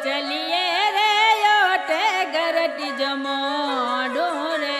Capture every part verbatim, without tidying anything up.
चलिए रे योटे गरट जमो डोरे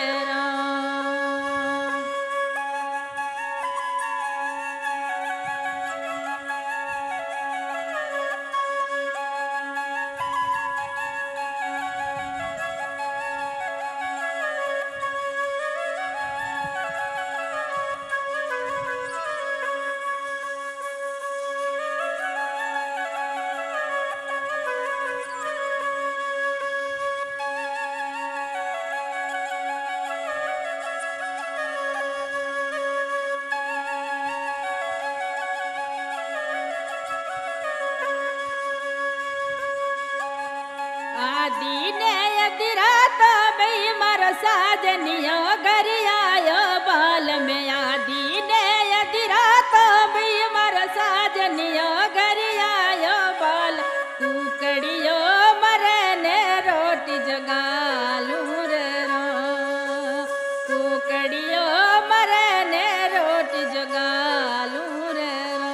आदीने यदिरात बई मर साजनियो गरियायो बाल में आदीने यदिरात बई मर साजनियो गरियायो बाल कुकड़ियो मरे ने रोटी जगालू रे रो कुकड़ियो मरे ने रोटी जगालू रे रो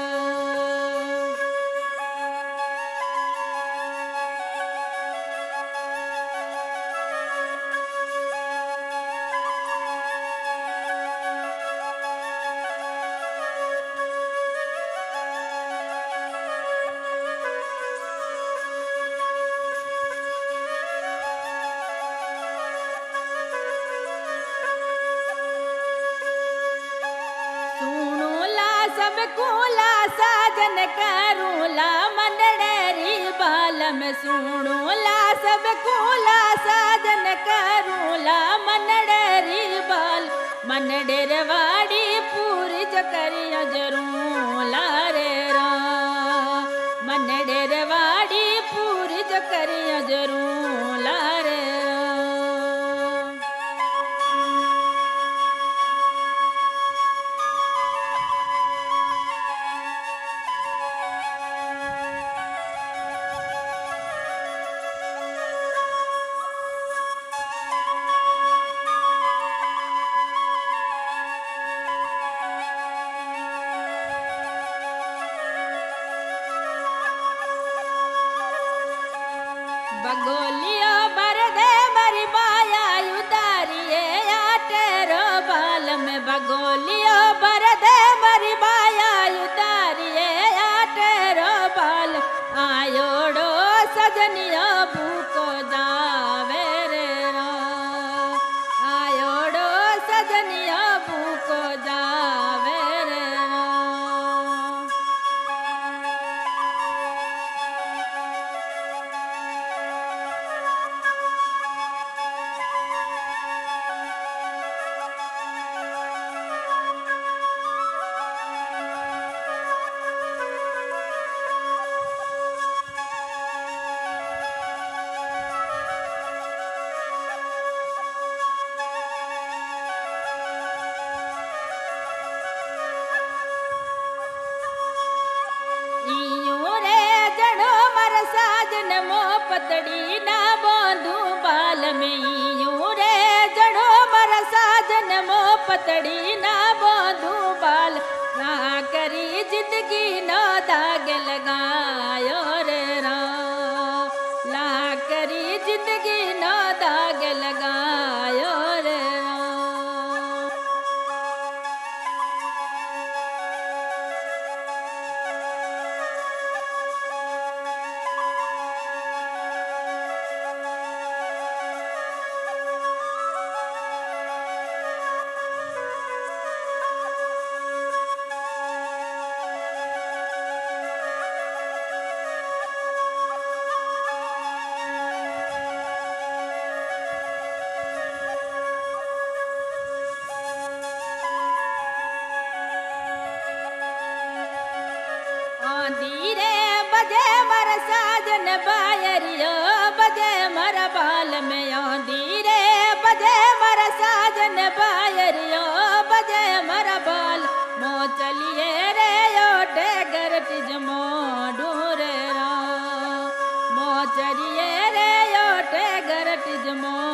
सब कूला साजन करूला मंडड़ेरी बाल में सुनूला सब कूला साजन करूला मंडड़ेरी बाल मंडेर वाड़ी पूरी जकरिया जरूला रे रा मंडेर वाड़ी पूरी जकरिया जरूला रे रा बगोलियो बरदे मरी माया उतारिए आटेरो बाल में बगोलियो बरदे मरी माया उतारिए आटेरो बाल आयोड़ो सजनियो भूको जावे रे रो आयोड़ो सजनियो भूको जावे रे रो साजन मो पतड़ी ना बोंदू बाल में यूं रे जड़ो मर साजन मो पतड़ी ना बोंदू बाल ना करी जिंदगी नो दाग लगायो रे रा ला करी जिंदगी नो दाग लगायो रे रा धीरे बजे मर साजन बायरियो बजे मर बाल में धीरे बजे मर साजन बायरियो बजे मर बाल मो चलिए रे ओटे गरट जमो डूरे रा मो चलिए रे ओटे गरट जमो